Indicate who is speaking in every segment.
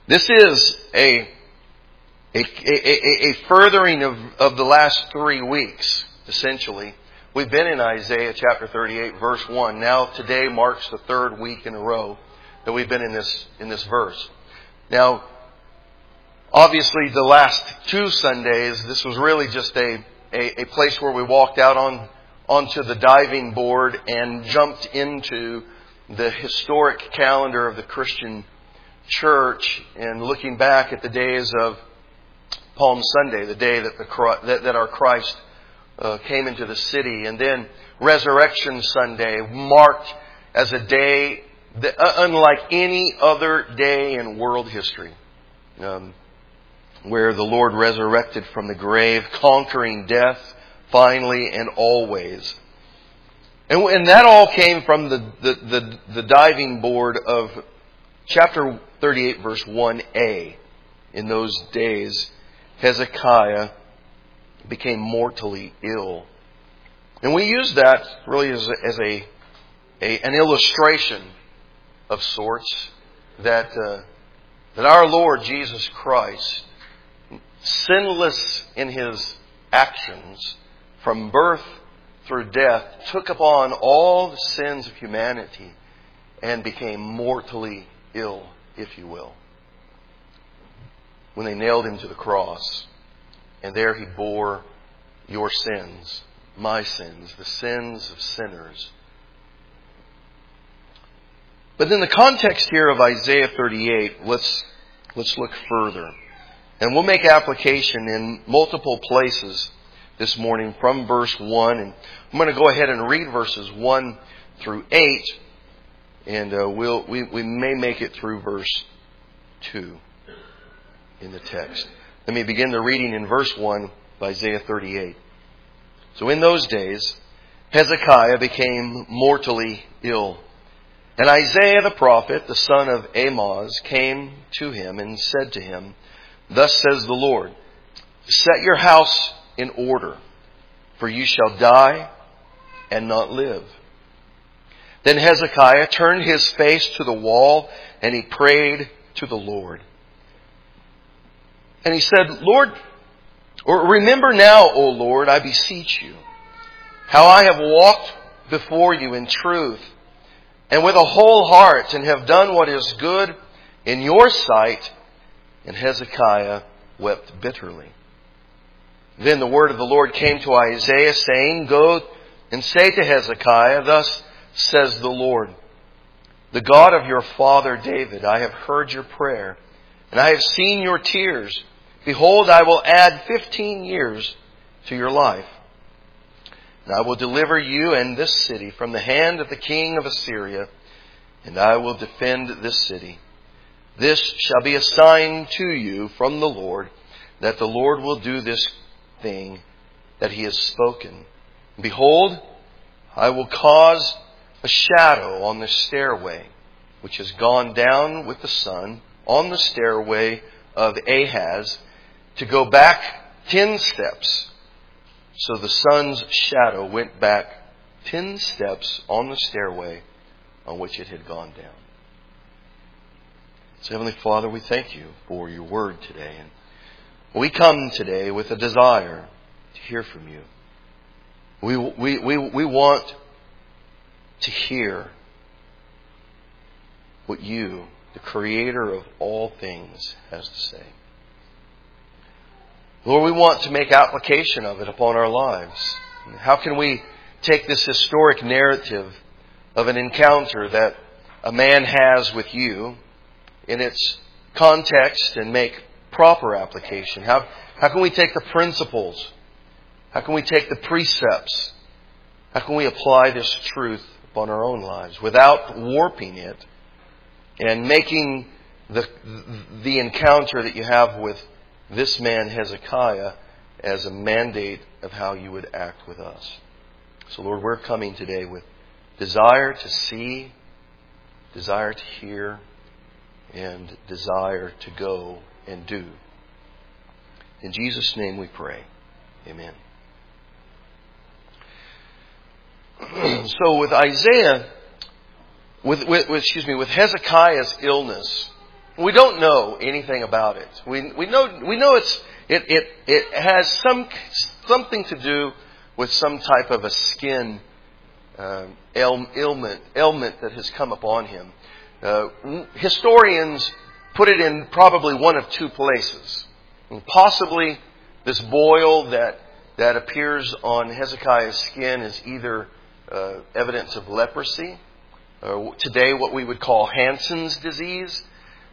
Speaker 1: This is a furthering of the last 3 weeks, essentially. We've been in Isaiah chapter 38, verse 1. Now today marks the 3rd week in a row that we've been in this verse. Now, obviously the last 2 Sundays, this was really just a place where we walked out onto the diving board and jumped into the historic calendar of the Christian church and looking back at the days of Palm Sunday, the day that our Christ came into the city, and then Resurrection Sunday, marked as a day that, unlike any other day in world history, where the Lord resurrected from the grave, conquering death finally and always. And that all came from the diving board of chapter 38, verse 1a. In those days, Hezekiah became mortally ill. And we use that really as an illustration of sorts that our Lord Jesus Christ, sinless in His actions from birth through death, took upon all the sins of humanity and became mortally ill, if you will, when they nailed Him to the cross. And there He bore your sins, my sins, the sins of sinners. But in the context here of Isaiah 38, let's look further. And we'll make application in multiple places this morning from verse 1. And I'm going to go ahead and read verses 1 through 8. And we may make it through verse 2 in the text. Let me begin the reading in verse 1 of Isaiah 38. So in those days, Hezekiah became mortally ill. And Isaiah the prophet, the son of Amoz, came to him and said to him, Thus says the Lord, Set your house in order, for you shall die and not live. Then Hezekiah turned his face to the wall and he prayed to the Lord. And he said, Remember now, O Lord, I beseech you, how I have walked before you in truth and with a whole heart, and have done what is good in your sight. And Hezekiah wept bitterly. Then the word of the Lord came to Isaiah, saying, Go and say to Hezekiah, Thus says the Lord, the God of your father David, I have heard your prayer, and I have seen your tears. Behold, I will add 15 years to your life. And I will deliver you and this city from the hand of the king of Assyria, and I will defend this city. This shall be a sign to you from the Lord, that the Lord will do this thing that He has spoken. Behold, I will cause a shadow on the stairway, which has gone down with the sun, on the stairway of Ahaz, to go back 10 steps. So the sun's shadow went back 10 steps on the stairway on which it had gone down. So Heavenly Father, we thank you for your word today. And we come today with a desire to hear from you. We want to hear what you, the Creator of all things, has to say. Lord, we want to make application of it upon our lives. How can we take this historic narrative of an encounter that a man has with you in its context and make proper application? How can we take the principles? How can we take the precepts? How can we apply this truth upon our own lives without warping it and making the encounter that you have with this man Hezekiah as a mandate of how you would act with us? So Lord, we're coming today with desire to see, desire to hear, and desire to go and do. In Jesus' name we pray. Amen. So with Isaiah, with Hezekiah's illness, We don't know anything about it. We know it has something to do with some type of a skin ailment that has come upon him. Historians put it in probably one of two places. Possibly this boil that appears on Hezekiah's skin is either evidence of leprosy, or today what we would call Hansen's disease,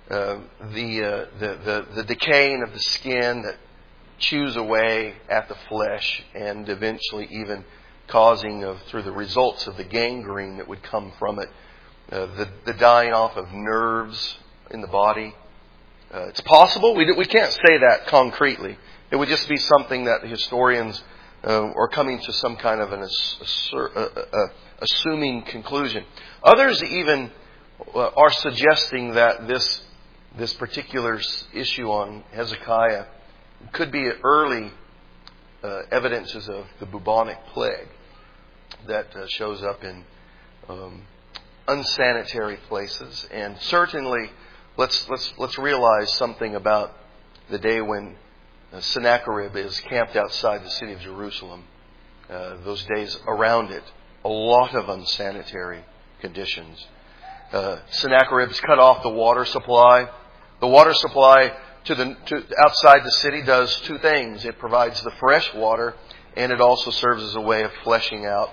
Speaker 1: the decaying of the skin that chews away at the flesh and eventually even causing through the results of the gangrene that would come from it, the dying off of nerves in the body. It's possible. We can't say that concretely. It would just be something that the historians are coming to some kind of an assuming conclusion. Others even are suggesting that this particular issue on Hezekiah could be early evidences of the bubonic plague that shows up in unsanitary places. And certainly, let's realize something about the day when Sennacherib is camped outside the city of Jerusalem. Those days around it, a lot of unsanitary conditions. Sennacherib's cut off the water supply. The water supply to outside the city does two things. It provides the fresh water, and it also serves as a way of flushing out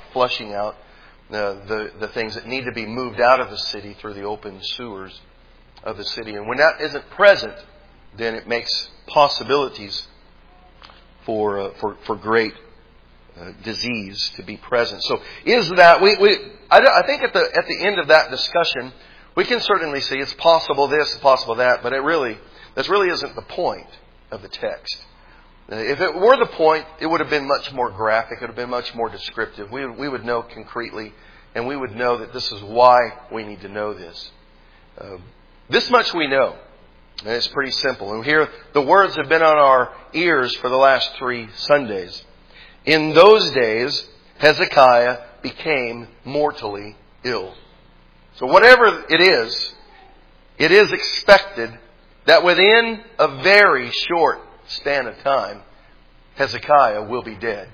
Speaker 1: the things that need to be moved out of the city through the open sewers of the city. And when that isn't present, then it makes possibilities for great disease to be present. So is that I think at the end of that discussion, we can certainly see it's possible this, possible that, but this really isn't the point of the text. If it were the point, it would have been much more graphic. It would have been much more descriptive. We would know concretely, and we would know that this is why we need to know this. This much we know. And it's pretty simple. And here, the words have been on our ears for the last 3 Sundays. In those days, Hezekiah became mortally ill. So whatever it is expected that within a very short span of time, Hezekiah will be dead.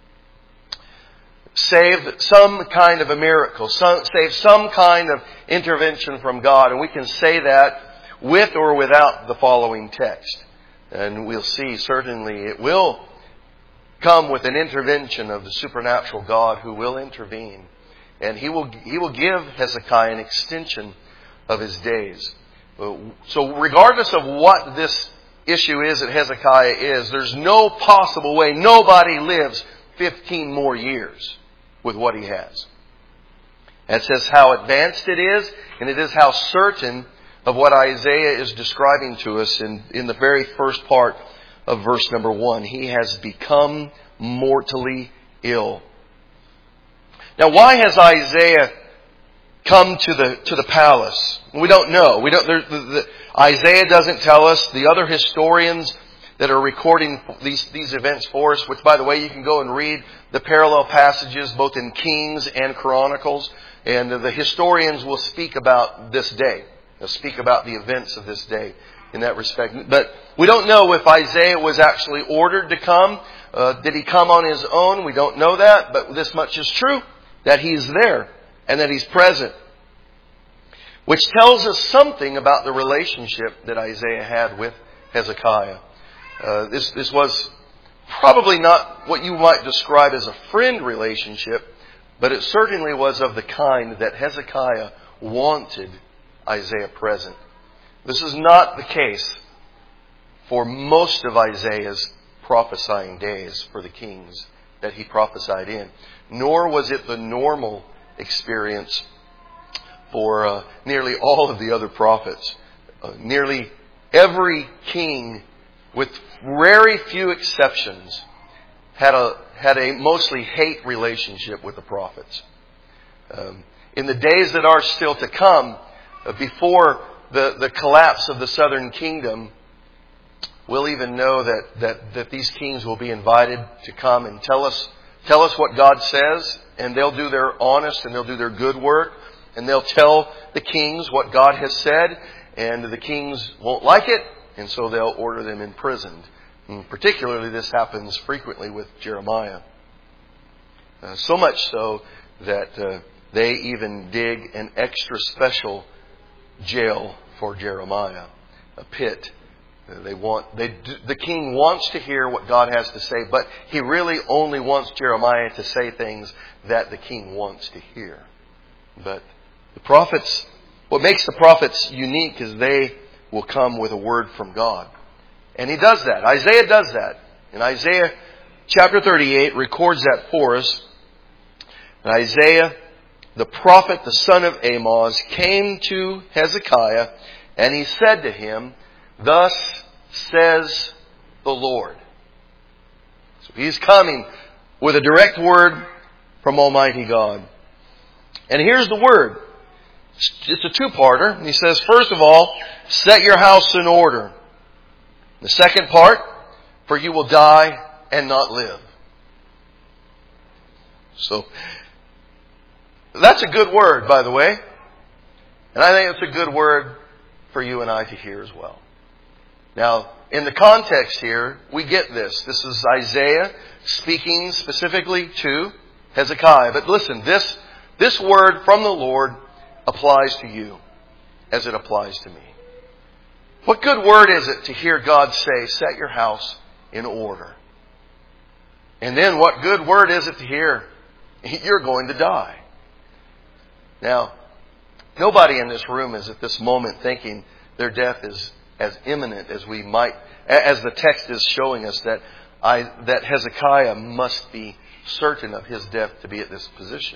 Speaker 1: Save some kind of a miracle, save some kind of intervention from God. And we can say that with or without the following text. And we'll see certainly it will come with an intervention of the supernatural God who will intervene. And He will give Hezekiah an extension of his days. So regardless of what this issue is that Hezekiah is, there's no possible way nobody lives 15 more years with what he has. That says how advanced it is, and it is how certain of what Isaiah is describing to us in the very first part of verse number 1. He has become mortally ill. Now, why has Isaiah come to the palace? We don't know. Isaiah doesn't tell us. The other historians that are recording these events for us, which, by the way, you can go and read the parallel passages both in Kings and Chronicles, and the historians will speak about this day. They'll speak about the events of this day in that respect. But we don't know if Isaiah was actually ordered to come. Did he come on his own? We don't know that. But this much is true, that he's there and that he's present. Which tells us something about the relationship that Isaiah had with Hezekiah. This was probably not what you might describe as a friend relationship, but it certainly was of the kind that Hezekiah wanted Isaiah present. This is not the case for most of Isaiah's prophesying days for the kings that he prophesied in. Nor was it the normal experience for nearly all of the other prophets. Nearly every king, with very few exceptions, had a mostly hate relationship with the prophets. In the days that are still to come, before the collapse of the southern kingdom, we'll even know that these kings will be invited to come and tell us what God says, and they'll do their honest and they'll do their good work, and they'll tell the kings what God has said, and the kings won't like it, and so they'll order them imprisoned. And particularly this happens frequently with Jeremiah. So much so that they even dig an extra special jail for Jeremiah, a pit. The king wants to hear what God has to say, but he really only wants Jeremiah to say things that the king wants to hear. But the prophets, what makes the prophets unique is they will come with a word from God. And he does that. Isaiah does that. And Isaiah chapter 38 records that for us. And Isaiah, the prophet, the son of Amoz, came to Hezekiah, and he said to him, "Thus says the Lord." So he's coming with a direct word from Almighty God. And here's the word. It's a two-parter. He says, first of all, set your house in order. The second part, for you will die and not live. So, that's a good word, by the way. And I think it's a good word for you and I to hear as well. Now, in the context here, we get this. This is Isaiah speaking specifically to Hezekiah. But listen, this word from the Lord applies to you as it applies to me. What good word is it to hear God say, set your house in order? And then what good word is it to hear, you're going to die? Now, nobody in this room is at this moment thinking their death is as imminent as we might, as the text is showing us that Hezekiah must be certain of his death to be at this position.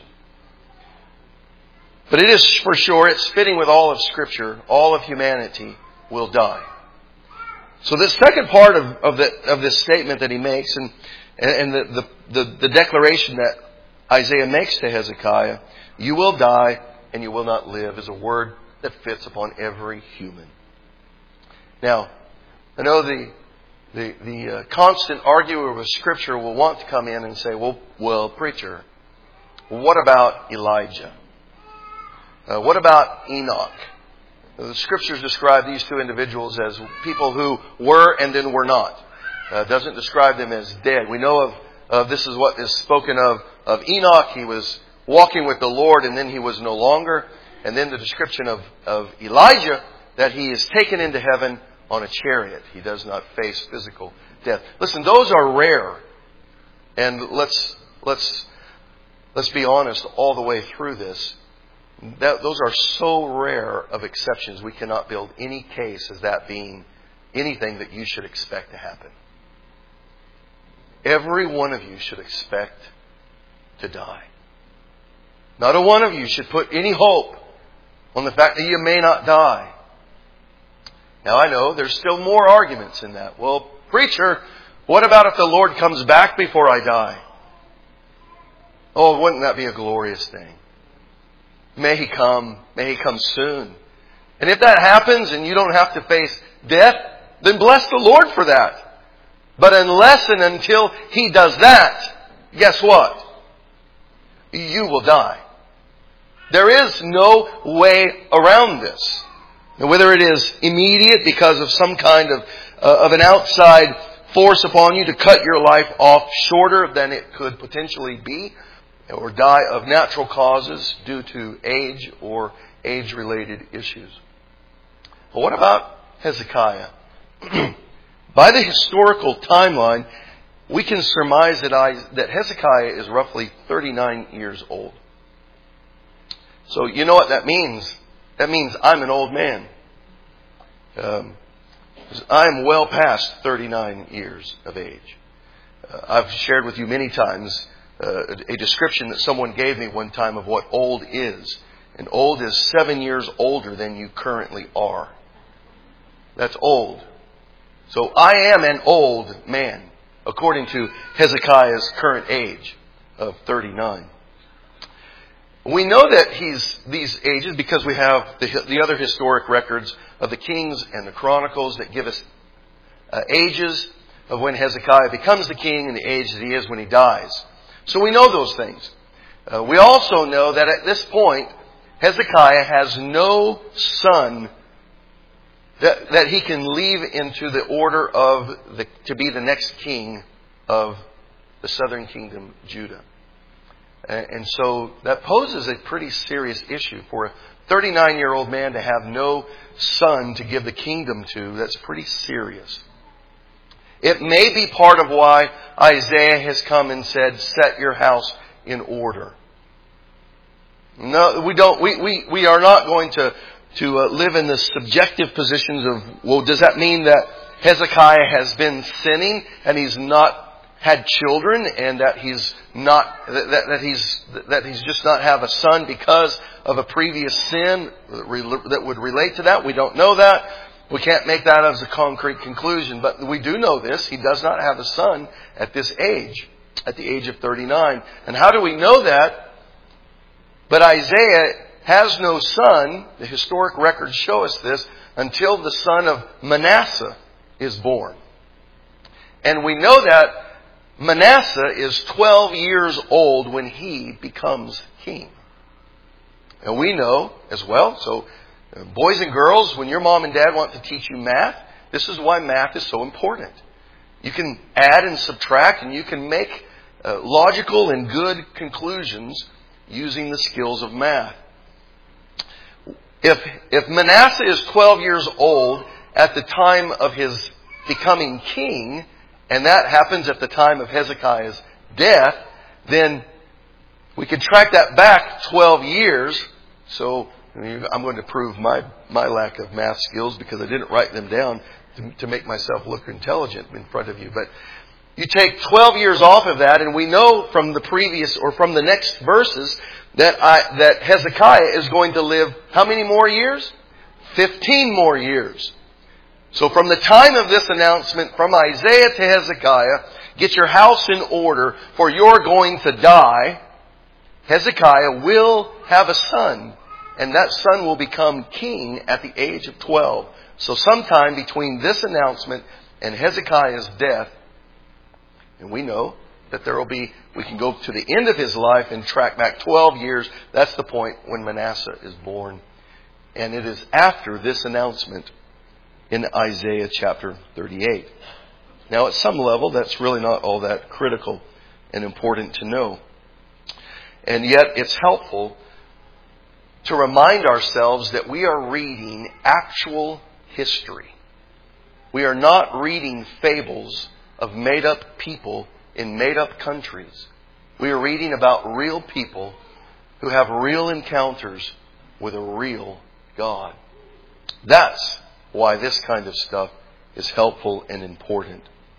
Speaker 1: But it is for sure, it's fitting with all of Scripture, all of humanity will die. So this second part of this statement that he makes, and the declaration that Isaiah makes to Hezekiah, you will die and you will not live, is a word that fits upon every human. Now, I know the constant arguer with Scripture will want to come in and say, well, preacher, what about Elijah? What about Enoch? The Scriptures describe these two individuals as people who were and then were not. Doesn't describe them as dead. We know of this is what is spoken of Enoch. He was walking with the Lord and then he was no longer. And then the description of Elijah, that he is taken into heaven on a chariot. He does not face physical death. Listen, those are rare. And let's be honest all the way through this. Those are so rare of exceptions, we cannot build any case as that being anything that you should expect to happen. Every one of you should expect to die. Not a one of you should put any hope on the fact that you may not die. Now I know there's still more arguments in that. Well, preacher, what about if the Lord comes back before I die? Oh, wouldn't that be a glorious thing? May He come soon. And if that happens and you don't have to face death, then bless the Lord for that. But unless and until He does that, guess what? You will die. There is no way around this. Now, whether it is immediate because of some kind of an outside force upon you to cut your life off shorter than it could potentially be, or die of natural causes due to age or age-related issues. But what about Hezekiah? By the historical timeline, we can surmise that Hezekiah is roughly 39 years old. So you know what that means? That means I'm an old man. I'm well past 39 years of age. I've shared with you many times a description that someone gave me one time of what old is. And old is 7 years older than you currently are. That's old. So I am an old man, according to Hezekiah's current age of 39. We know that he's these ages because we have the other historic records of the Kings and the Chronicles that give us ages of when Hezekiah becomes the king and the age that he is when he dies. So we know those things. We also know that at this point, Hezekiah has no son that he can leave into the order of to be the next king of the southern kingdom, Judah. And so that poses a pretty serious issue for a 39-year-old man to have no son to give the kingdom to. That's pretty serious. It may be part of why Isaiah has come and said, set your house in order. No, we don't. We are not going to live in the subjective positions of, well, does that mean that Hezekiah has been sinning and he's not had children, and that he's just not have a son because of a previous sin that would relate to that? We don't know that. We can't make that as a concrete conclusion, but we do know this. He does not have a son at this age, at the age of 39. And how do we know that? But Isaiah has no son, the historic records show us this, until the son of Manasseh is born. And we know that Manasseh is 12 years old when he becomes king. And we know as well, so boys and girls, when your mom and dad want to teach you math, this is why math is so important. You can add and subtract, and you can make logical and good conclusions using the skills of math. If Manasseh is 12 years old at the time of his becoming king, and that happens at the time of Hezekiah's death, then we can track that back 12 years. So I'm going to prove my lack of math skills because I didn't write them down to make myself look intelligent in front of you. But you take 12 years off of that, and we know from the previous or from the next verses that Hezekiah is going to live how many more years? 15 more years. So from the time of this announcement from Isaiah to Hezekiah, get your house in order for you're going to die, Hezekiah will have a son, and that son will become king at the age of 12. So sometime between this announcement and Hezekiah's death, and we know that we can go to the end of his life and track back 12 years. That's the point when Manasseh is born. And it is after this announcement in Isaiah chapter 38. Now, at some level, that's really not all that critical and important to know. And yet, it's helpful to remind ourselves that we are reading actual history. We are not reading fables of made-up people in made-up countries. We are reading about real people who have real encounters with a real God. That's why this kind of stuff is helpful and important.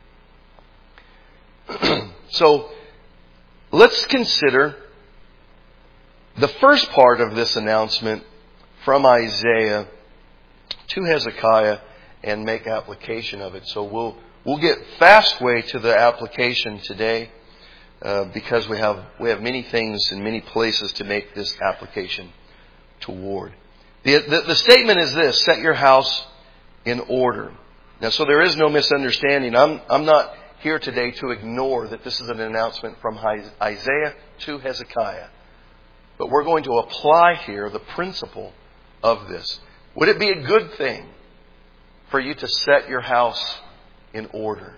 Speaker 1: So, let's consider the first part of this announcement from Isaiah to Hezekiah and make application of it. So we'll get fast way to the application today because we have many things and many places to make this application toward. The statement is this: set your house in order. Now, so there is no misunderstanding. I'm not here today to ignore that this is an announcement from Isaiah to Hezekiah. But we're going to apply here the principle of this. Would it be a good thing for you to set your house in order?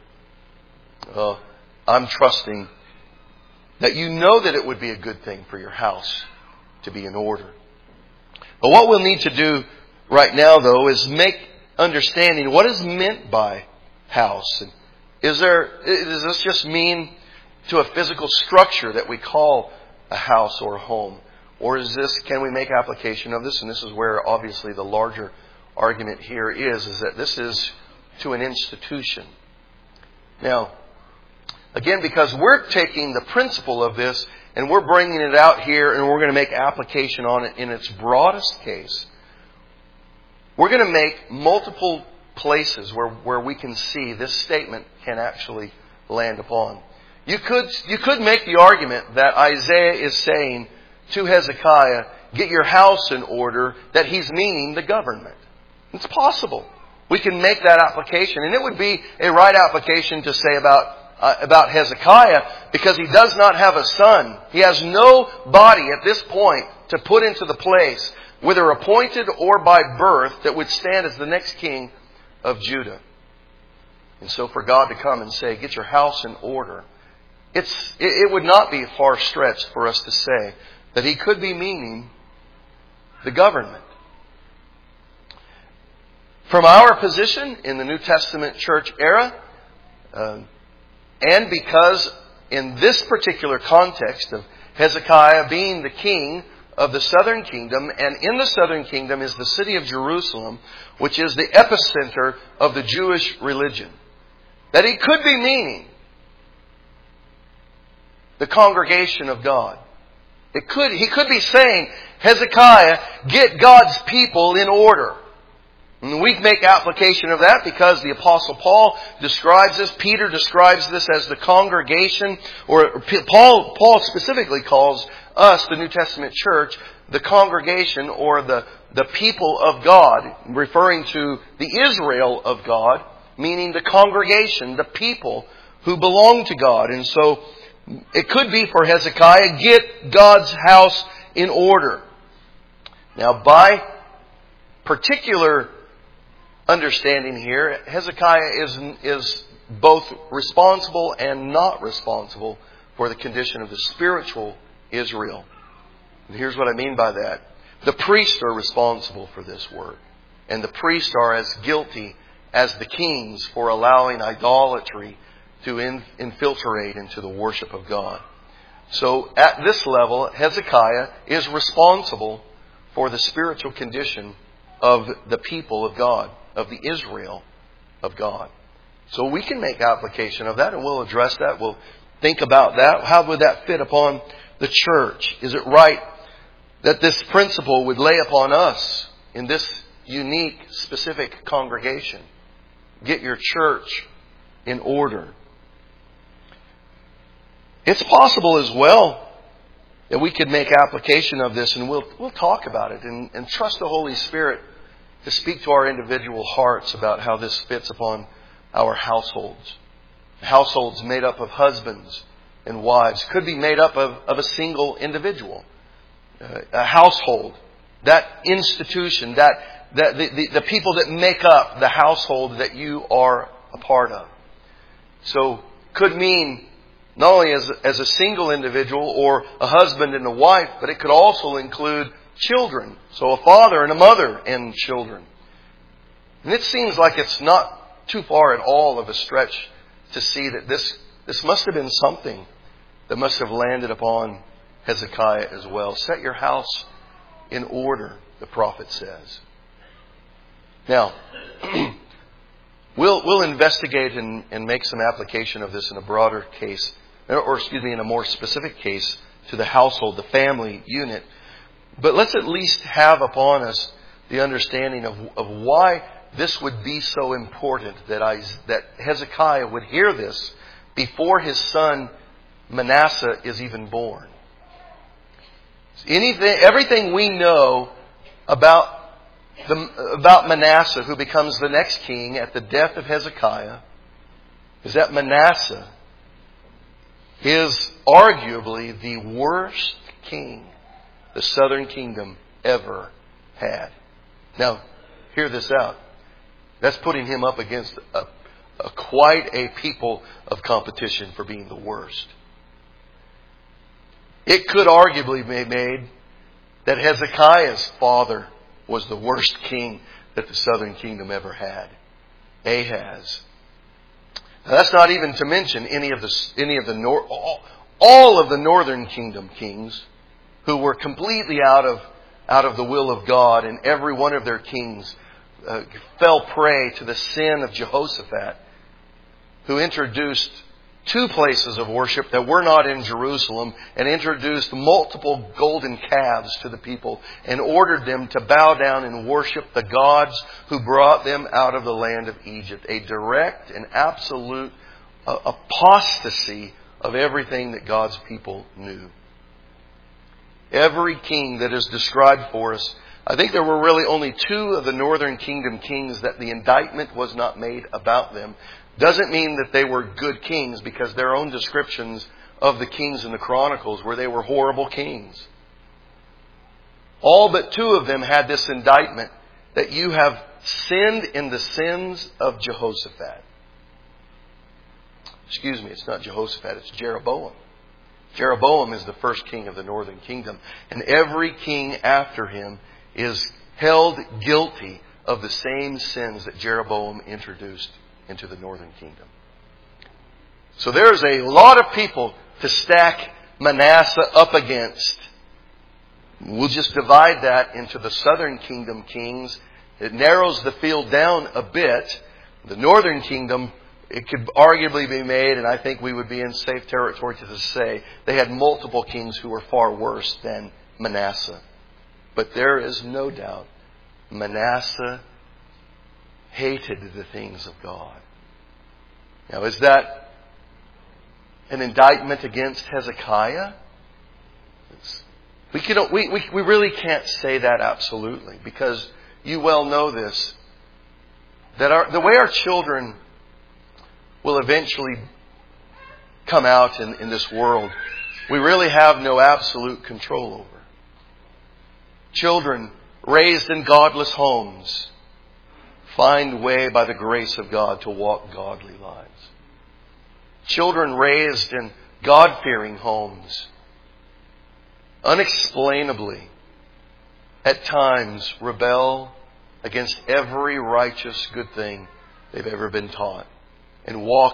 Speaker 1: I'm trusting that you know that it would be a good thing for your house to be in order. But what we'll need to do right now, though, is make understanding what is meant by house. And does this just mean to a physical structure that we call a house or a home? Or can we make application of this? And this is where obviously the larger argument here is that this is to an institution. Now, again, because we're taking the principle of this and we're bringing it out here and we're going to make application on it in its broadest case, we're going to make multiple places where we can see this statement can actually land upon. You could make the argument that Isaiah is saying to Hezekiah, get your house in order, that he's meaning the government. It's possible. We can make that application. And it would be a right application to say about Hezekiah, because he does not have a son. He has no body at this point to put into the place whether appointed or by birth, that would stand as the next king of Judah. And so for God to come and say, get your house in order, it would not be a far stretch for us to say that He could be meaning the government. From our position in the New Testament church era, and because in this particular context of Hezekiah being the king of the southern kingdom, and in the southern kingdom is the city of Jerusalem, which is the epicenter of the Jewish religion, that he could be meaning the congregation of God. He could be saying, Hezekiah, get God's people in order. And we make application of that because the Apostle Paul describes this. Peter describes this as the congregation, or Paul specifically calls us, the New Testament church, the congregation or the people of God, referring to the Israel of God, meaning the congregation, the people who belong to God. And so it could be for Hezekiah, get God's house in order. Now, by particular understanding here, Hezekiah is both responsible and not responsible for the condition of the spiritual Israel. And here's what I mean by that. The priests are responsible for this work. And the priests are as guilty as the kings for allowing idolatry to infiltrate into the worship of God. So at this level, Hezekiah is responsible for the spiritual condition of the people of God, of the Israel of God. So we can make application of that, and we'll address that. We'll think about that. How would that fit upon the church? Is it right that this principle would lay upon us in this unique, specific congregation? Get your church in order. It's possible as well that we could make application of this, and we'll talk about it and trust the Holy Spirit to speak to our individual hearts about how this fits upon our households. Households made up of husbands and wives could be made up of a single individual. A household, that institution, the people that make up the household that you are a part of. So could mean not only as a single individual or a husband and a wife, but it could also include children. So a father and a mother and children. And it seems like it's not too far at all of a stretch to see that this must have been something that must have landed upon Hezekiah as well. Set your house in order, the prophet says. Now, we'll investigate and make some application of this in a broader case, in a more specific case to the household, the family unit. But let's at least have upon us the understanding of why this would be so important that Hezekiah would hear this before his son Manasseh is even born. Everything we know about Manasseh, who becomes the next king at the death of Hezekiah, is that Manasseh is arguably the worst king the southern kingdom ever had. Now, hear this out. That's putting him up against quite a people of competition for being the worst. It could arguably be made that Hezekiah's father was the worst king that the southern kingdom ever had. Ahaz. Now, that's not even to mention all of the northern kingdom kings who were completely out of the will of God, and every one of their kings fell prey to the sin of Jehoshaphat, who introduced 2 places of worship that were not in Jerusalem, and introduced multiple golden calves to the people and ordered them to bow down and worship the gods who brought them out of the land of Egypt. A direct and absolute apostasy of everything that God's people knew. Every king that is described for us, I think there were really only 2 of the northern kingdom kings that the indictment was not made about them. Doesn't mean that they were good kings, because their own descriptions of the kings in the Chronicles were they were horrible kings. All but 2 of them had this indictment, that you have sinned in the sins of Jehoshaphat. Excuse me, it's not Jehoshaphat, it's Jeroboam. Jeroboam is the first king of the northern kingdom. And every king after him is held guilty of the same sins that Jeroboam introduced into the northern kingdom. So there's a lot of people to stack Manasseh up against. We'll just divide that into the southern kingdom kings. It narrows the field down a bit. The northern kingdom, it could arguably be made, and I think we would be in safe territory to say, they had multiple kings who were far worse than Manasseh. But there is no doubt Manasseh hated the things of God. Now, is that an indictment against Hezekiah? We really can't say that absolutely, because you well know this, that the way our children will eventually come out in this world, we really have no absolute control over. Children raised in godless homes find way by the grace of God to walk godly lives. Children raised in God-fearing homes unexplainably at times rebel against every righteous good thing they've ever been taught and walk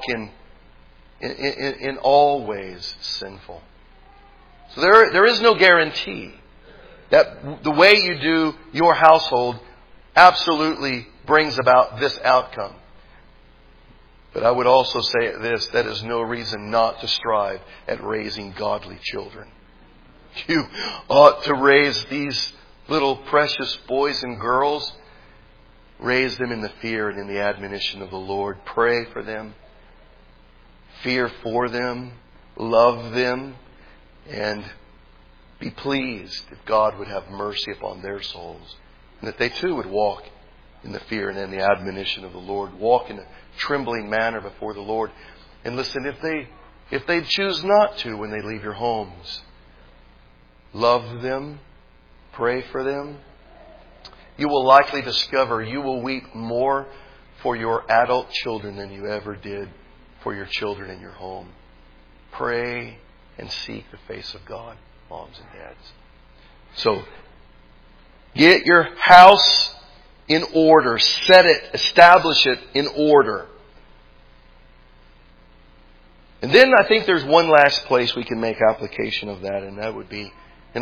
Speaker 1: in all ways sinful. So there is no guarantee that the way you do your household absolutely brings about this outcome. But I would also say this, that is no reason not to strive at raising godly children. You ought to raise these little precious boys and girls. Raise them in the fear and in the admonition of the Lord. Pray for them. Fear for them. Love them. And be pleased if God would have mercy upon their souls. And that they too would walk in the fear and in the admonition of the Lord. Walk in a trembling manner before the Lord. And listen, if they choose not to when they leave your homes, love them. Pray for them. You will likely discover you will weep more for your adult children than you ever did for your children in your home. Pray and seek the face of God, moms and dads. So, get your house in order. Set it, establish it in order. And then I think there's one last place we can make application of that, and that would be in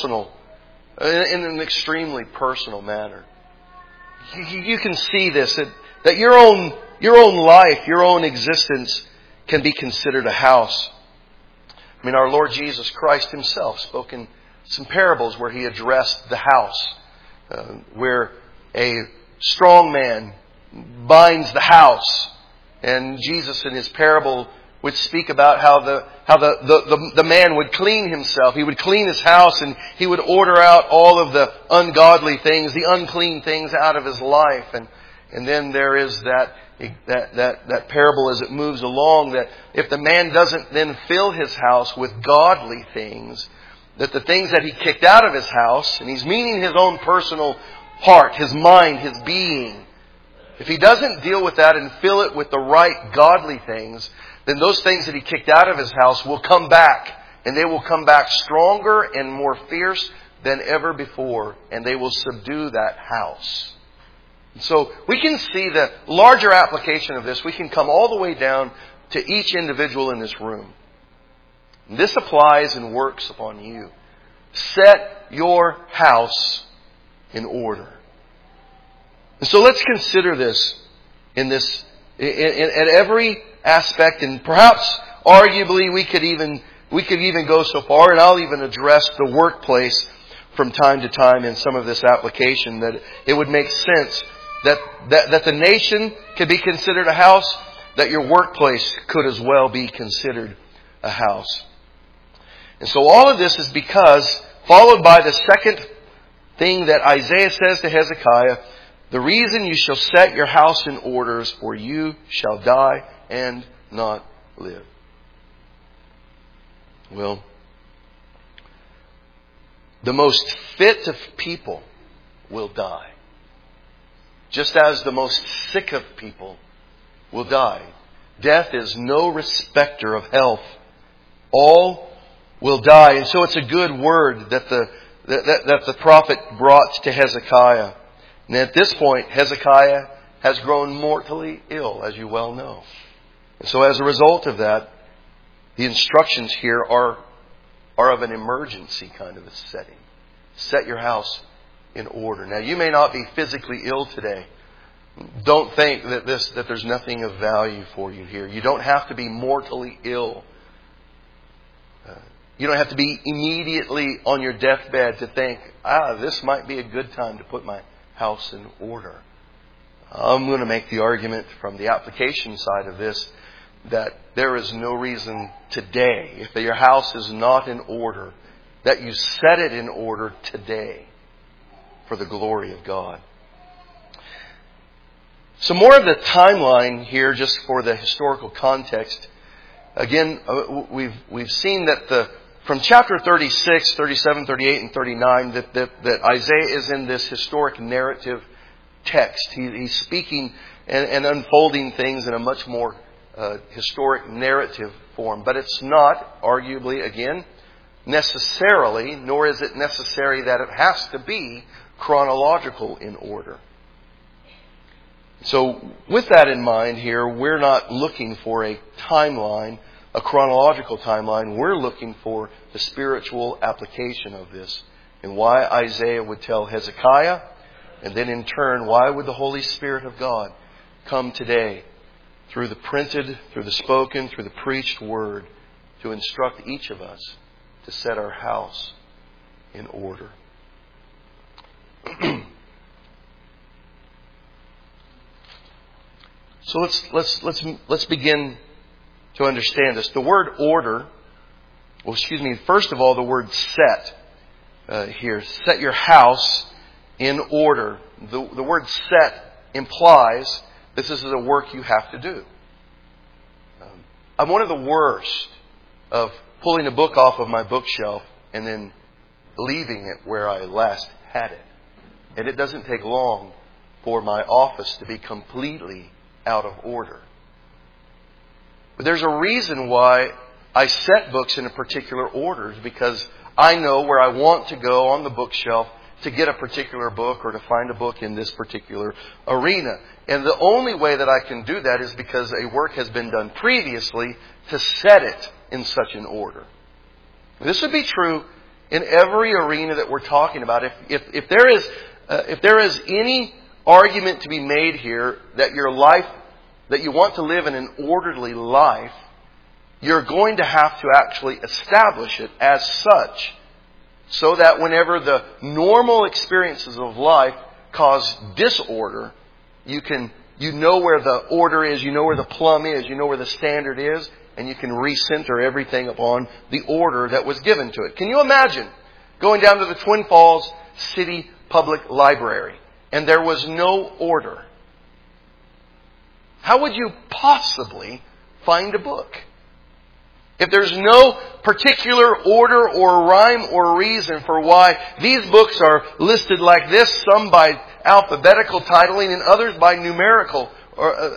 Speaker 1: an extremely personal manner. You can see this, that your own life, your own existence can be considered a house. I mean, our Lord Jesus Christ Himself spoke in some parables where He addressed the house, where a strong man binds the house. And Jesus in His parable would speak about how the man would clean himself. He would clean his house and he would order out all of the ungodly things, the unclean things out of his life. And then there is that parable as it moves along, that if the man doesn't then fill his house with godly things, that the things that he kicked out of his house, and he's meaning his own personal heart, his mind, his being, if he doesn't deal with that and fill it with the right godly things, then those things that he kicked out of his house will come back. And they will come back stronger and more fierce than ever before. And they will subdue that house. So we can see the larger application of this. We can come all the way down to each individual in this room. And this applies and works upon you. Set your house in order. And so let's consider this at every aspect, and perhaps arguably we could even go so far, and I'll even address the workplace from time to time in some of this application, that it would make sense that the nation could be considered a house, that your workplace could as well be considered a house. And so all of this is because, followed by the second thing that Isaiah says to Hezekiah, the reason you shall set your house in orders, for you shall die and not live. Well, the most fit of people will die. Just as the most sick of people will die. Death is no respecter of health. All will die. And so it's a good word that the prophet brought to Hezekiah. And at this point, Hezekiah has grown mortally ill, as you well know. And so as a result of that, the instructions here are of an emergency kind of a setting. Set your house in order. Now, you may not be physically ill today. Don't think that there's nothing of value for you here. You don't have to be mortally ill. You don't have to be immediately on your deathbed to think, this might be a good time to put my house in order. I'm going to make the argument from the application side of this that there is no reason today, if your house is not in order, that you set it in order today for the glory of God. Some more of the timeline here, just for the historical context. Again, we've seen that from chapter 36, 37, 38, and 39, that Isaiah is in this historic narrative text. He's speaking and unfolding things in a much more historic narrative form. But it's not, arguably, again, necessarily, nor is it necessary that it has to be chronological in order. So with that in mind here, we're not looking for a timeline, a chronological timeline. We're looking for the spiritual application of this and why Isaiah would tell Hezekiah, and then in turn, why would the Holy Spirit of God come today through the printed, through the spoken, through the preached word to instruct each of us to set our house in order. So let's begin to understand this. The word order, first of all, the word set here. Set your house in order. The word set implies this is a work you have to do. I'm one of the worst of pulling a book off of my bookshelf and then leaving it where I last had it. And it doesn't take long for my office to be completely out of order. But there's a reason why I set books in a particular order, because I know where I want to go on the bookshelf to get a particular book or to find a book in this particular arena. And the only way that I can do that is because a work has been done previously to set it in such an order. This would be true in every arena that we're talking about. If there is any argument to be made here that your life, that you want to live in an orderly life, you're going to have to actually establish it as such, so that whenever the normal experiences of life cause disorder, you know where the order is, you know where the plumb is, you know where the standard is, and you can recenter everything upon the order that was given to it. Can you imagine going down to the Twin Falls City Public Library and there was no order? How would you possibly find a book? If there's no particular order or rhyme or reason for why these books are listed like this, some by alphabetical titling and others by numerical or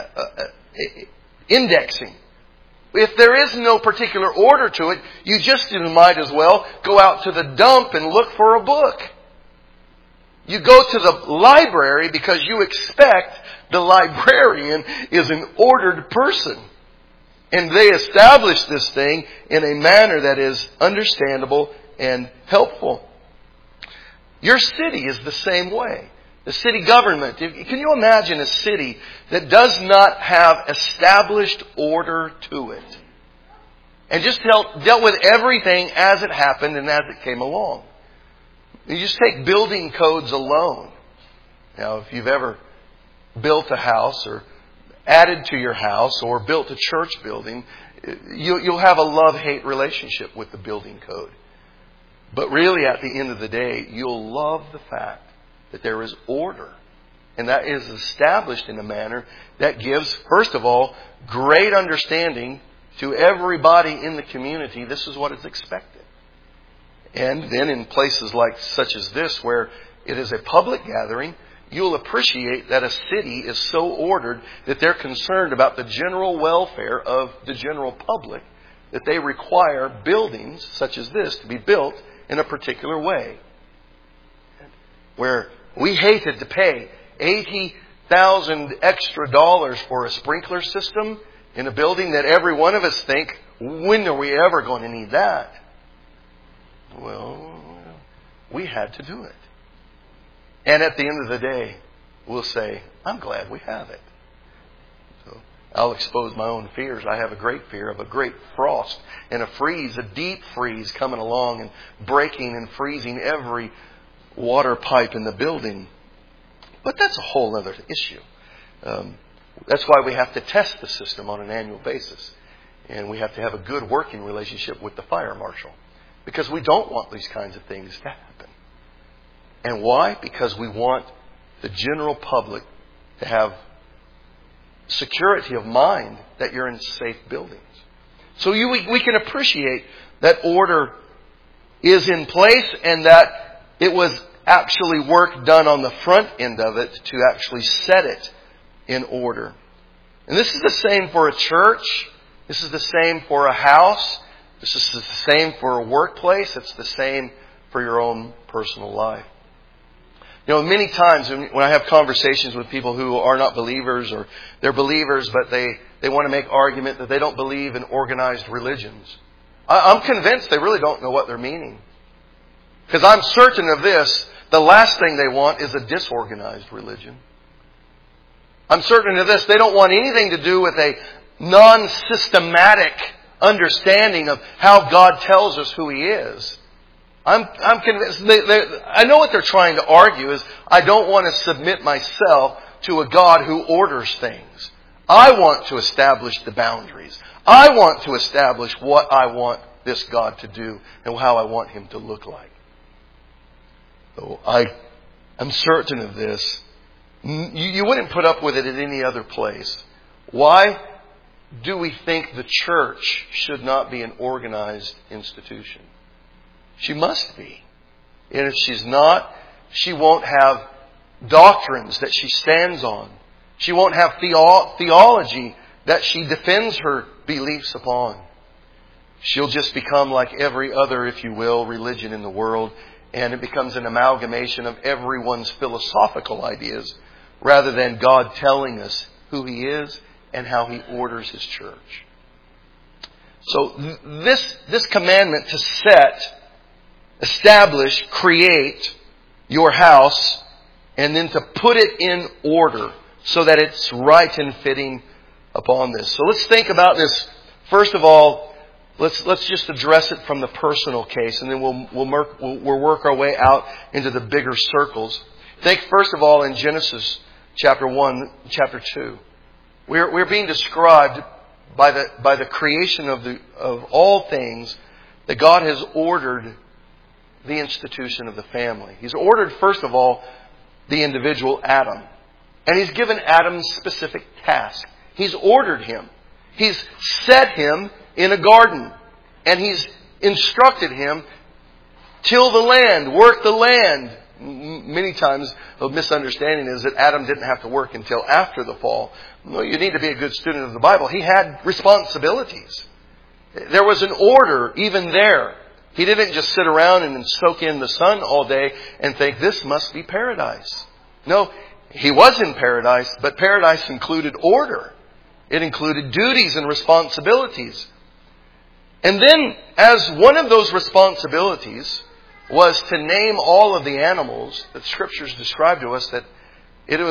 Speaker 1: indexing. If there is no particular order to it, you just might as well go out to the dump and look for a book. You go to the library because you expect the librarian is an ordered person. And they establish this thing in a manner that is understandable and helpful. Your city is the same way. The city government. Can you imagine a city that does not have established order to it? And just dealt with everything as it happened and as it came along. You just take building codes alone. Now, if you've ever built a house or added to your house or built a church building, you'll have a love-hate relationship with the building code. But really, at the end of the day, you'll love the fact that there is order. And that is established in a manner that gives, first of all, great understanding to everybody in the community. This is what is expected. And then in places like such as this, where it is a public gathering, you'll appreciate that a city is so ordered that they're concerned about the general welfare of the general public, that they require buildings such as this to be built in a particular way. Where we hated to pay $80,000 extra for a sprinkler system in a building that every one of us think, when are we ever going to need that? Well, we had to do it. And at the end of the day, we'll say, I'm glad we have it. So I'll expose my own fears. I have a great fear of a great frost and a freeze, a deep freeze coming along and breaking and freezing every water pipe in the building. But that's a whole other issue. That's why we have to test the system on an annual basis. And we have to have a good working relationship with the fire marshal. Because we don't want these kinds of things to happen. And why? Because we want the general public to have security of mind that you're in safe buildings. So we can appreciate that order is in place and that it was actually work done on the front end of it to actually set it in order. And this is the same for a church. This is the same for a house. This is the same for a workplace. It's the same for your own personal life. You know, many times when I have conversations with people who are not believers or they're believers, but they want to make argument that they don't believe in organized religions. I'm convinced they really don't know what they're meaning. Because I'm certain of this, the last thing they want is a disorganized religion. I'm certain of this, they don't want anything to do with a non-systematic understanding of how God tells us who He is. I'm convinced. I know what they're trying to argue is I don't want to submit myself to a God who orders things. I want to establish the boundaries. I want to establish what I want this God to do and how I want Him to look like. So I'm certain of this. You wouldn't put up with it at any other place. Why do we think the church should not be an organized institution? She must be. And if she's not, she won't have doctrines that she stands on. She won't have theology that she defends her beliefs upon. She'll just become like every other, if you will, religion in the world. And it becomes an amalgamation of everyone's philosophical ideas rather than God telling us who He is and how He orders His church. So this commandment to set, establish, create your house and then to put it in order so that it's right and fitting upon this. So let's think about this. First of all, let's just address it from the personal case and then we'll work our way out into the bigger circles. Think first of all in Genesis chapter 1, chapter 2. We're being described by the creation of all things that God has ordered the institution of the family. He's ordered, first of all, the individual Adam. And He's given Adam specific tasks. He's ordered him. He's set him in a garden. And He's instructed him, till the land, work the land. Many times a misunderstanding is that Adam didn't have to work until after the fall. No, you need to be a good student of the Bible. He had responsibilities. There was an order even there. He didn't just sit around and soak in the sun all day and think this must be paradise. No, he was in paradise, but paradise included order. It included duties and responsibilities. And then as one of those responsibilities was to name all of the animals that Scriptures describe to us, that it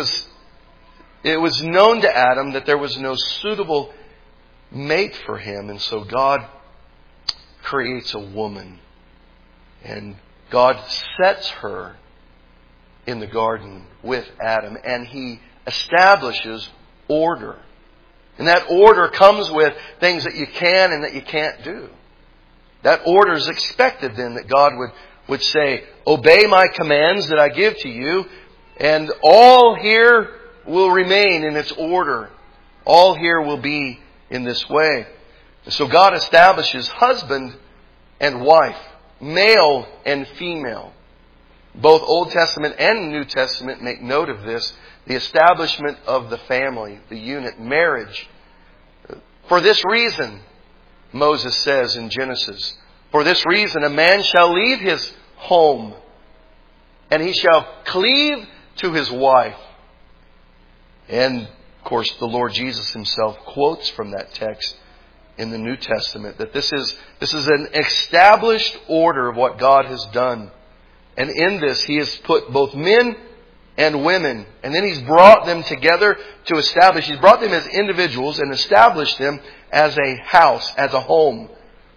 Speaker 1: was known to Adam that there was no suitable mate for him. And so God creates a woman. And God sets her in the garden with Adam. And He establishes order. And that order comes with things that you can and that you can't do. That order is expected then, that God would say, obey my commands that I give to you, and all here will remain in its order. All here will be in this way. And so God establishes husband and wife. male and female. Both Old Testament and New Testament make note of this. The establishment of the family, the unit, marriage. For this reason, Moses says in Genesis, for this reason a man shall leave his home and he shall cleave to his wife. And, of course, the Lord Jesus Himself quotes from that text in the New Testament that this is an established order of what God has done. And in this, He has put both men and women. And then He's brought them together to establish. He's brought them as individuals and established them as a house, as a home.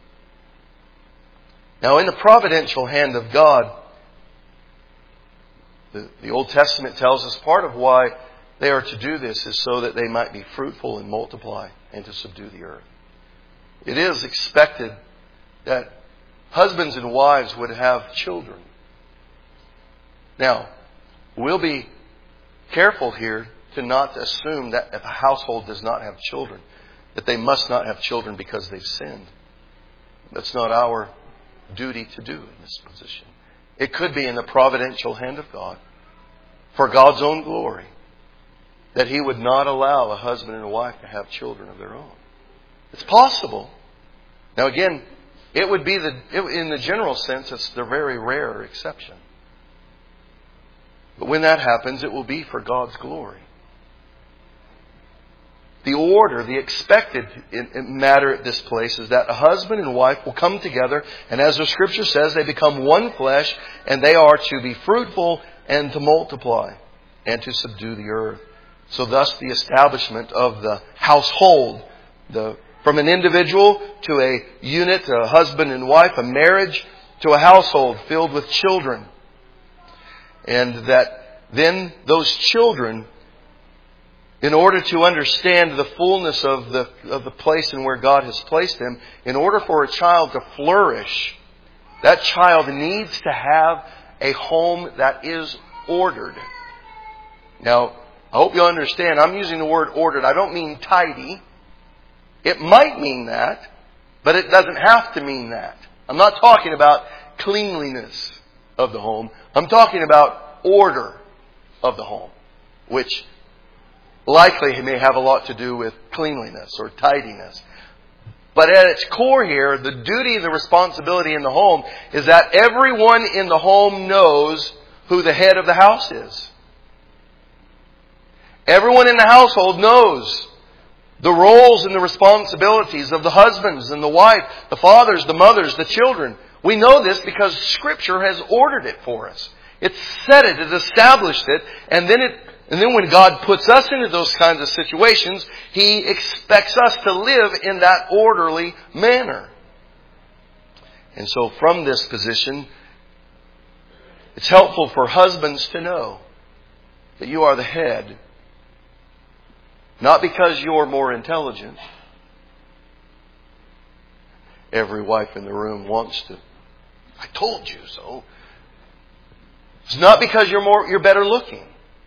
Speaker 1: Now, in the providential hand of God, the Old Testament tells us part of why they are to do this is so that they might be fruitful and multiply and to subdue the earth. It is expected that husbands and wives would have children. Now, we'll be careful here to not assume that if a household does not have children, that they must not have children because they've sinned. That's not our duty to do in this position. It could be in the providential hand of God, for God's own glory, that He would not allow a husband and a wife to have children of their own. It's possible. Now again, it would be in the general sense, it's the very rare exception. But when that happens, it will be for God's glory. The order, the expected matter at this place is that a husband and wife will come together, and as the Scripture says, they become one flesh, and they are to be fruitful and to multiply and to subdue the earth. So thus the establishment of the household, from an individual to a unit, a husband and wife, a marriage, to a household filled with children. And that then those children, in order to understand the fullness of the place and where God has placed them, in order for a child to flourish, that child needs to have a home that is ordered. Now, I hope you understand, I'm using the word ordered. I don't mean tidy. It might mean that, but it doesn't have to mean that. I'm not talking about cleanliness of the home. I'm talking about order of the home, which likely may have a lot to do with cleanliness or tidiness. But at its core here, the duty and the responsibility in the home is that everyone in the home knows who the head of the house is. Everyone in the household knows the roles and the responsibilities of the husbands and the wife, the fathers, the mothers, the children. We know this because Scripture has ordered it for us. It's set it, it's established it, and then when God puts us into those kinds of situations, He expects us to live in that orderly manner. And so from this position, it's helpful for husbands to know that you are the head. Not because you're more intelligent. Every wife in the room wants to. I told you so. It's not because you're better looking.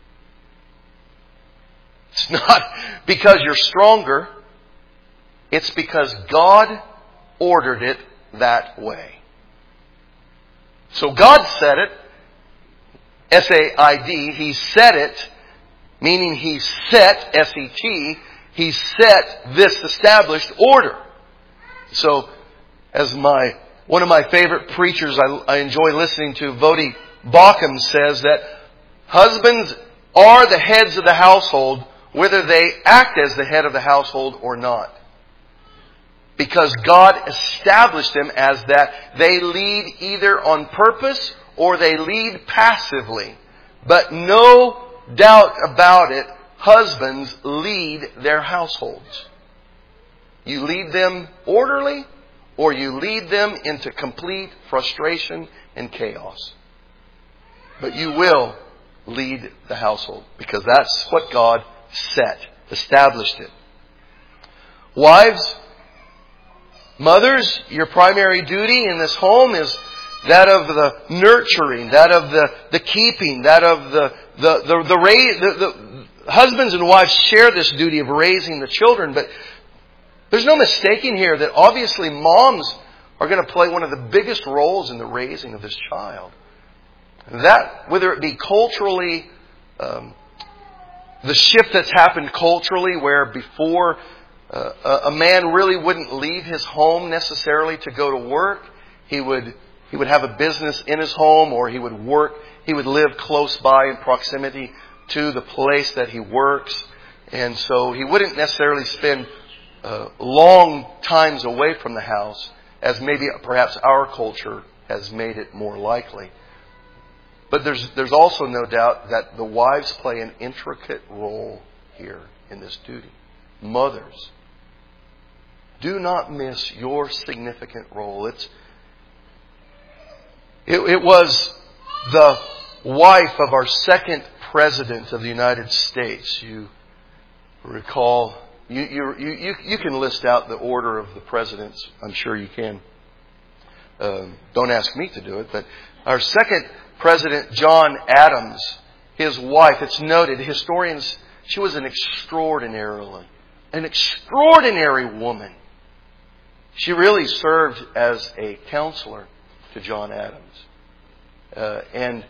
Speaker 1: It's not because you're stronger. It's because God ordered it that way. So God said it. S-A-I-D. He said it. Meaning He set, S-E-T, He set this established order. So, as one of my favorite preachers I enjoy listening to, Vodi Bakum, says that husbands are the heads of the household whether they act as the head of the household or not. Because God established them as that. They lead either on purpose or they lead passively. But no doubt about it, husbands lead their households. You lead them orderly or you lead them into complete frustration and chaos. But you will lead the household because that's what God set, established it. Wives, mothers, your primary duty in this home is that of the nurturing, that of the keeping, that of the husbands and wives share this duty of raising the children. But there's no mistaking here that obviously moms are going to play one of the biggest roles in the raising of this child. That, whether it be culturally, the shift that's happened culturally where before a man really wouldn't leave his home necessarily to go to work. He would have a business in his home, or he would work. He would live close by in proximity to the place that he works. And so he wouldn't necessarily spend long times away from the house, as maybe perhaps our culture has made it more likely. But there's also no doubt that the wives play an intricate role here in this duty. Mothers, do not miss your significant role. It was the wife of our second President of the United States. You recall, you can list out the order of the presidents. I'm sure you can. Don't ask me to do it, but our second President, John Adams, his wife, it's noted, historians, she was an extraordinary woman. She really served as a counselor to John Adams.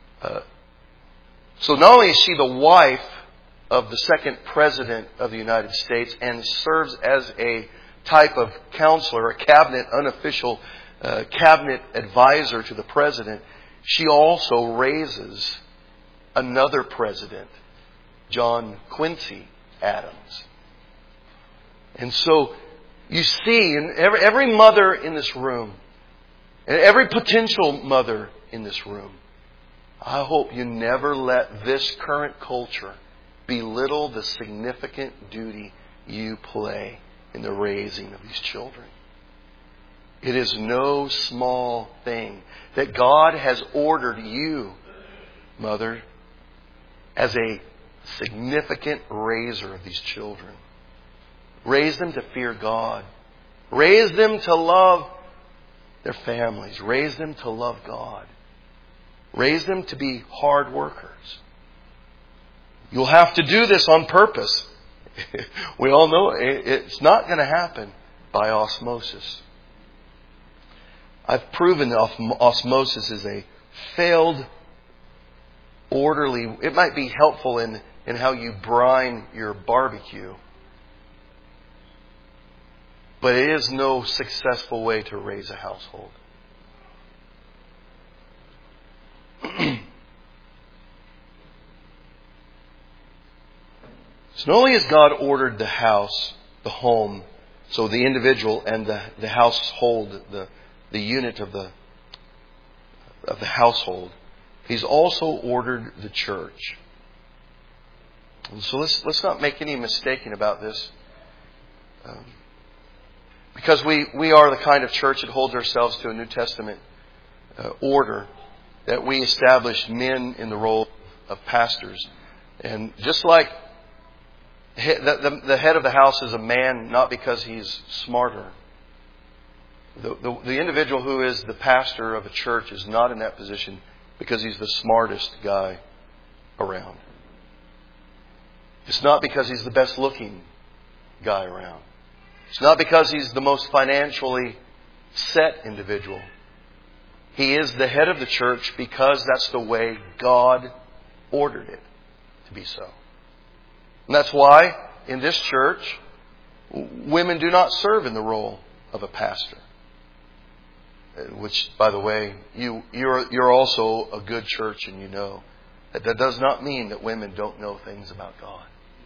Speaker 1: So not only is she the wife of the second President of the United States and serves as a type of counselor, a cabinet, unofficial cabinet advisor to the President, she also raises another President, John Quincy Adams. And so you see, in every mother in this room, and every potential mother in this room, I hope you never let this current culture belittle the significant duty you play in the raising of these children. It is no small thing that God has ordered you, mother, as a significant raiser of these children. Raise them to fear God. Raise them to love their families. Raise them to love God. Raise them to be hard workers. You'll have to do this on purpose. We all know it's not going to happen by osmosis. I've proven that osmosis is a failed, orderly... It might be helpful in how you brine your barbecue. But it is no successful way to raise a household. So not only has God ordered the house, the home, so the individual and the household, the unit of the household, He's also ordered the church. And so let's not make any mistaking about this. Because we are the kind of church that holds ourselves to a New Testament order, that we establish men in the role of pastors. And just like the head of the house is a man, not because he's smarter. The individual who is the pastor of a church is not in that position because he's the smartest guy around. It's not because he's the best looking guy around. It's not because he's the most financially set individual. He is the head of the church because that's the way God ordered it to be so. And that's why in this church, women do not serve in the role of a pastor. Which, by the way, you're also a good church, and you know that does not mean that women don't know things about God.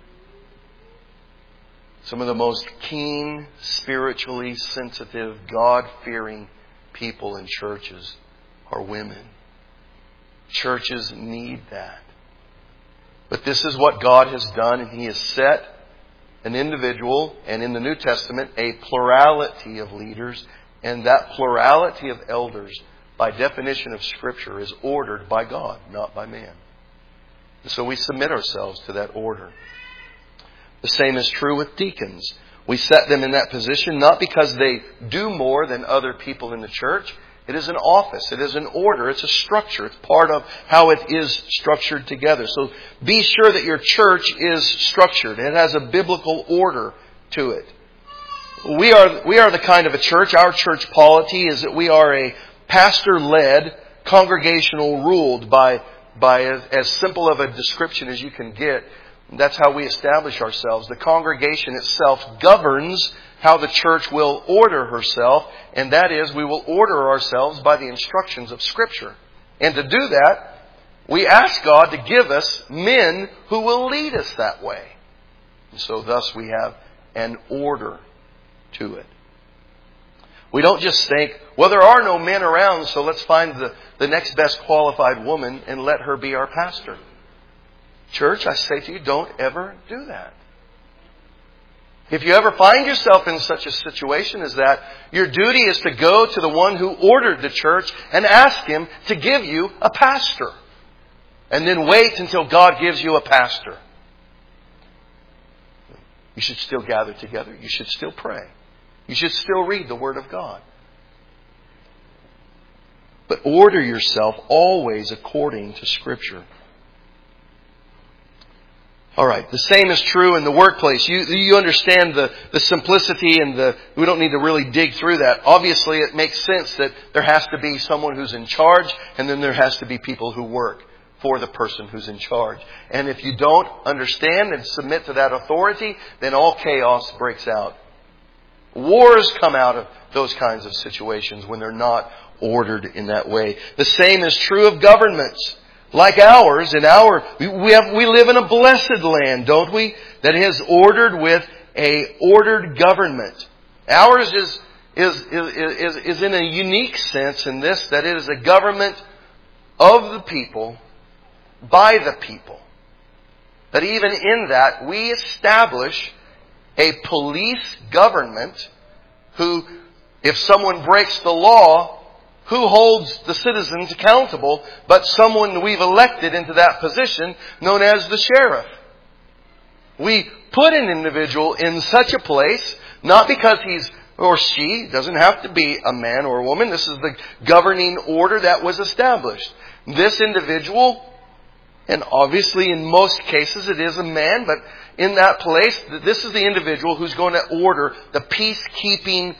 Speaker 1: Some of the most keen, spiritually sensitive, God-fearing people in churches are women. Churches need that. But this is what God has done, and He has set an individual, and in the New Testament, a plurality of leaders. And that plurality of elders, by definition of Scripture, is ordered by God, not by man. And so we submit ourselves to that order. The same is true with deacons. We set them in that position not because they do more than other people in the church. It is an office. It is an order. It's a structure. It's part of how it is structured together. So be sure that your church is structured. It has a biblical order to it. We are the kind of a church, our church polity is that we are a pastor-led, congregational ruled by as simple of a description as you can get. That's how we establish ourselves. The congregation itself governs how the church will order herself, and that is, we will order ourselves by the instructions of Scripture. And to do that, we ask God to give us men who will lead us that way. And so thus we have an order to it. We don't just think, well, there are no men around, so let's find the next best qualified woman and let her be our pastor. Church, I say to you, don't ever do that. If you ever find yourself in such a situation as that, your duty is to go to the one who ordered the church and ask him to give you a pastor. And then wait until God gives you a pastor. You should still gather together. You should still pray. You should still read the Word of God. But order yourself always according to Scripture. All right, the same is true in the workplace. You understand the simplicity and we don't need to really dig through that. Obviously, it makes sense that there has to be someone who's in charge, and then there has to be people who work for the person who's in charge. And if you don't understand and submit to that authority, then all chaos breaks out. Wars come out of those kinds of situations when they're not ordered in that way. The same is true of governments. Like ours, we live in a blessed land, don't we? That is ordered with a ordered government. Ours is in a unique sense in this, that it is a government of the people, by the people. That even in that, we establish a police government who, if someone breaks the law, who holds the citizens accountable, but someone we've elected into that position known as the sheriff. We put an individual in such a place, not because he's or she, doesn't have to be a man or a woman. This is the governing order that was established. This individual, and obviously in most cases it is a man, but in that place, this is the individual who's going to order the peacekeeping,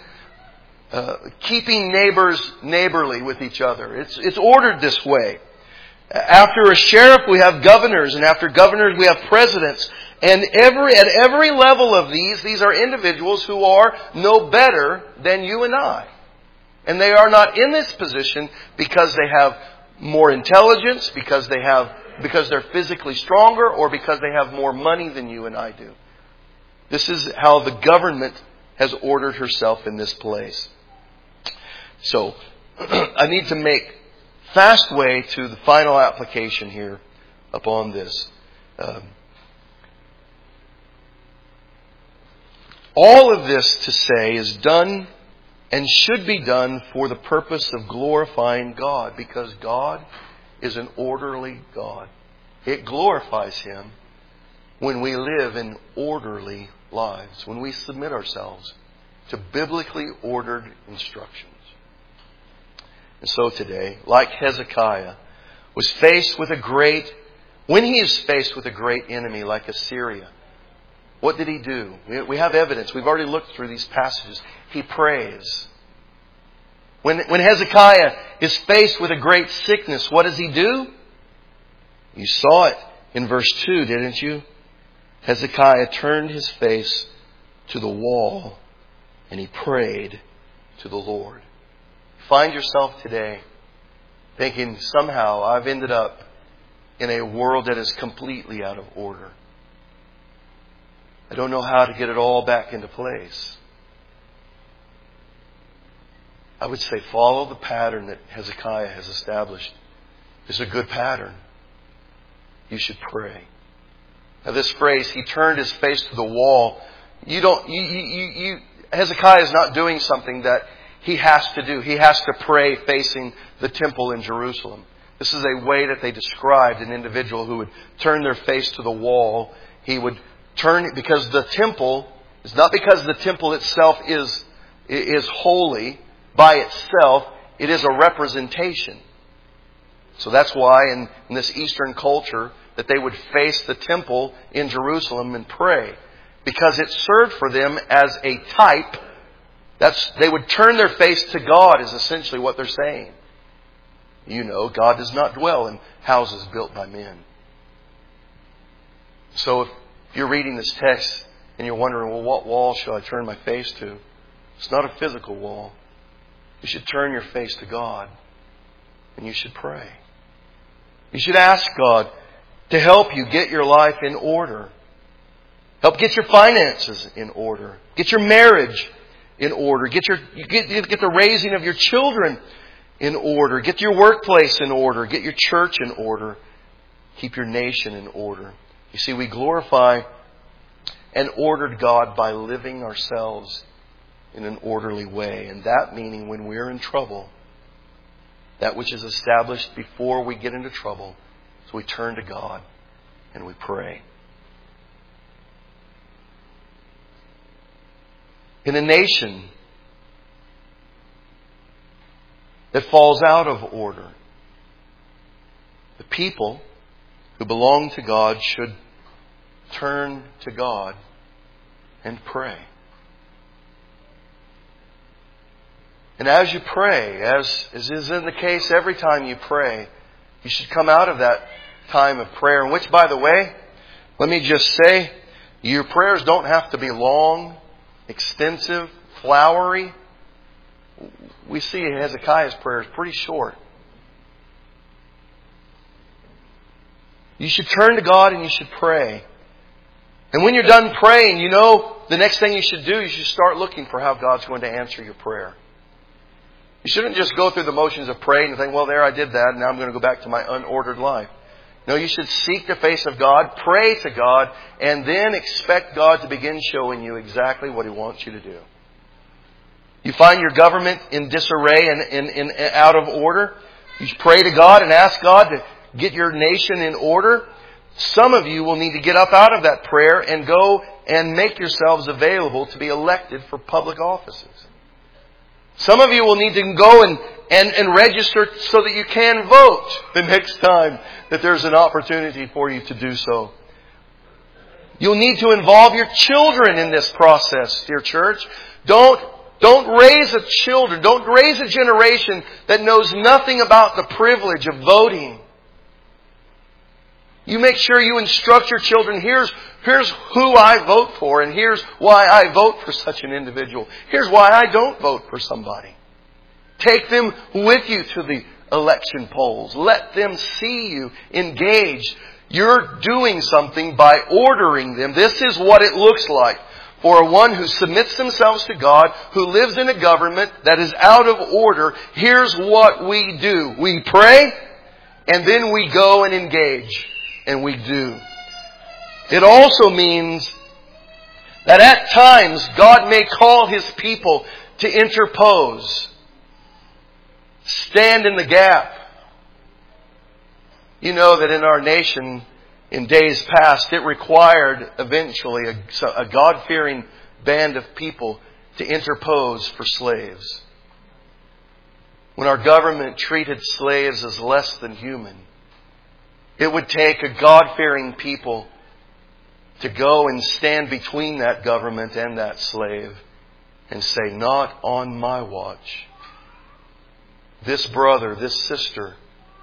Speaker 1: keeping neighbors neighborly with each other. It's ordered this way. After a sheriff, we have governors, and after governors, we have presidents. And at every level of these are individuals who are no better than you and I. And they are not in this position because they have more intelligence, because they're physically stronger, or because they have more money than you and I do. This is how the government has ordered herself in this place. So, I need to make fast way to the final application here upon this. All of this to say is done and should be done for the purpose of glorifying God, because God is an orderly God. It glorifies Him when we live in orderly lives, when we submit ourselves to biblically ordered instructions. And so today, like Hezekiah, was faced with when he is faced with a great enemy like Assyria, what did he do? We have evidence. We've already looked through these passages. He prays. When Hezekiah is faced with a great sickness, what does he do? You saw it in verse 2, didn't you? Hezekiah turned his face to the wall and he prayed to the Lord. Find yourself today thinking, somehow I've ended up in a world that is completely out of order. I don't know how to get it all back into place. I would say follow the pattern that Hezekiah has established. It's a good pattern. You should pray. Now this phrase, he turned his face to the wall. Hezekiah is not doing something that he has to do. He has to pray facing the temple in Jerusalem. This is a way that they described an individual who would turn their face to the wall. He would turn, because the temple, it's not because the temple itself is holy by itself. It is a representation. So that's why in this Eastern culture that they would face the temple in Jerusalem and pray. Because it served for them as a type They would turn their face to God is essentially what they're saying. You know, God does not dwell in houses built by men. So if you're reading this text and you're wondering, well, what wall shall I turn my face to? It's not a physical wall. You should turn your face to God and you should pray. You should ask God to help you get your life in order. Help get your finances in order. Get your marriage in order. Get the raising of your children in order. Get your workplace in order. Get your church in order. Keep your nation in order. You see, we glorify an ordered God by living ourselves in an orderly way. And that meaning when we're in trouble, that which is established before we get into trouble, so we turn to God and we pray. In a nation that falls out of order, the people who belong to God should turn to God and pray. And as you pray, as is in the case every time you pray, you should come out of that time of prayer, in which, by the way, let me just say, your prayers don't have to be long, extensive, flowery. We see Hezekiah's prayer is pretty short. You should turn to God and you should pray. And when you're done praying, you know the next thing you should do, you should start looking for how God's going to answer your prayer. You shouldn't just go through the motions of praying and think, well, there, I did that, and now I'm going to go back to my unordered life. No, you should seek the face of God, pray to God, and then expect God to begin showing you exactly what He wants you to do. You find your government in disarray and out of order. You should pray to God and ask God to get your nation in order. Some of you will need to get up out of that prayer and go and make yourselves available to be elected for public offices. Some of you will need to go and register so that you can vote the next time that there's an opportunity for you to do so. You'll need to involve your children in this process, dear church. Don't raise don't raise a generation that knows nothing about the privilege of voting. You make sure you instruct your children, here's who I vote for, and here's why I vote for such an individual. Here's why I don't vote for somebody. Take them with you to the election polls. Let them see you engaged. You're doing something by ordering them. This is what it looks like for one who submits themselves to God, who lives in a government that is out of order. Here's what we do. We pray, and then we go and engage. And we do. It also means that at times God may call His people to interpose. Stand in the gap. You know that in our nation, in days past, it required eventually a God-fearing band of people to interpose for slaves. When our government treated slaves as less than human, it would take a God-fearing people to go and stand between that government and that slave and say, not on my watch. This brother, this sister,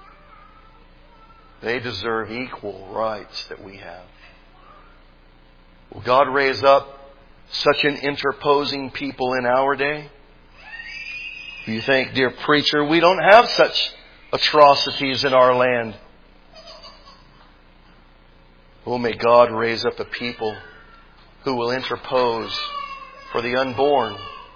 Speaker 1: they deserve equal rights that we have. Will God raise up such an interposing people in our day? Do you think, dear preacher, we don't have such atrocities in our land? Oh, may God raise up a people who will interpose for the unborn.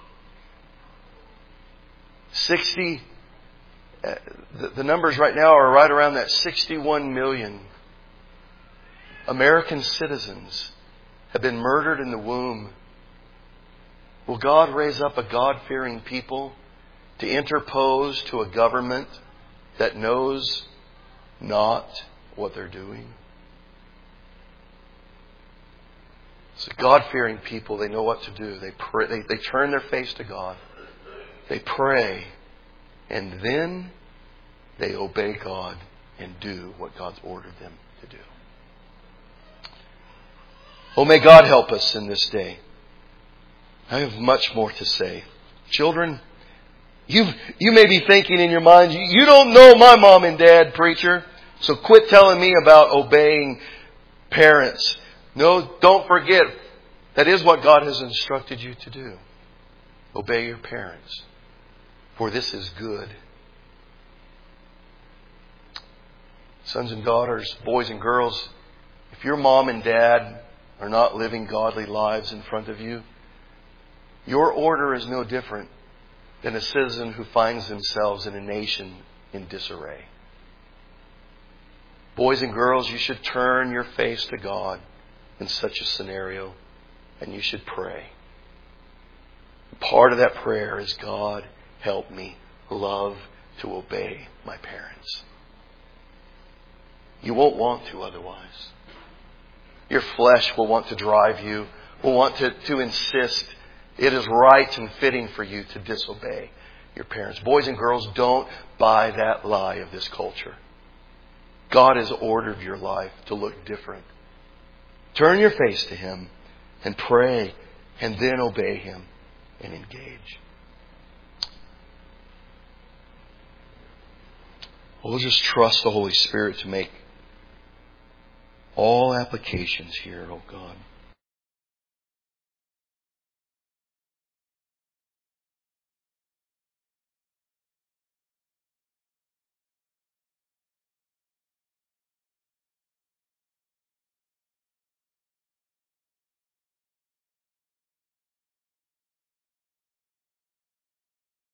Speaker 1: The numbers right now are right around that 61 million American citizens have been murdered in the womb. Will God raise up a God-fearing people to interpose to a government that knows not what they're doing? So God-fearing people, they know what to do. They pray, they turn their face to God. They pray. And then they obey God and do what God's ordered them to do. Oh, may God help us in this day. I have much more to say. Children, you may be thinking in your mind, you don't know my mom and dad, preacher. So quit telling me about obeying parents. No, don't forget. That is what God has instructed you to do. Obey your parents. For this is good. Sons and daughters, boys and girls, if your mom and dad are not living godly lives in front of you, your order is no different than a citizen who finds themselves in a nation in disarray. Boys and girls, you should turn your face to God in such a scenario, and you should pray. Part of that prayer is, God, help me love to obey my parents. You won't want to otherwise. Your flesh will want to drive you, will want to insist it is right and fitting for you to disobey your parents. Boys and girls, don't buy that lie of this culture. God has ordered your life to look different. Turn your face to Him and pray, and then obey Him and engage. We'll just trust the Holy Spirit to make all applications here, oh God.